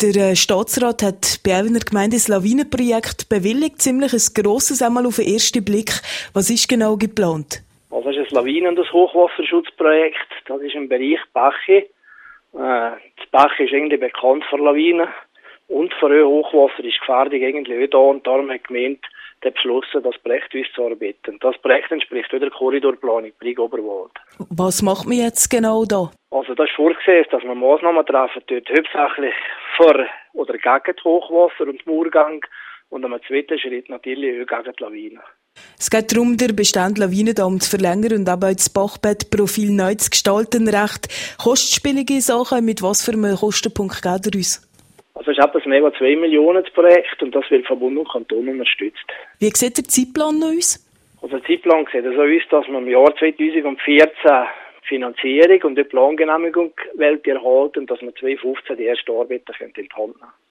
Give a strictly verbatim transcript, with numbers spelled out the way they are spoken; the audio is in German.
Der Staatsrat hat bei einer Gemeinde ein Lawinenprojekt bewilligt, ziemlich ein grosses, einmal auf den ersten Blick. Was ist genau geplant? Also es ist ein Lawinen- und ein Hochwasserschutzprojekt. Das ist im Bereich Bachi. Äh, das Bachi ist eigentlich bekannt für Lawinen und für Hochwasser ist die Gefährdung eigentlich auch da und darum hat die Gemeinde beschlossen, das Projekt auszuarbeiten. Das Projekt entspricht der Korridorplanung Brig-Oberwald. Was macht man jetzt genau da? Also das ist vorgesehen, dass wir Massnahmen treffen, dort hauptsächlich für oder gegen das Hochwasser und den Murgang und am zweiten Schritt natürlich auch gegen die Lawinen. Es geht darum, den bestehenden Lawinendamm zu verlängern und aber das Bachbettprofil neu zu gestalten. Recht kostspielige Sachen. Mit was für einem Kostenpunkt geht er uns? Also es ist etwas mehr als zwei Millionen das Projekt und das wird vom Bund und Kanton unterstützt. Wie sieht der Zeitplan aus? Also der Zeitplan sieht so aus, dass wir im Jahr zweitausendvierzehn Finanzierung und die Plangenehmigung erhalten und dass wir zweitausendfünfzehn die ersten Arbeiten in die Hand nehmen.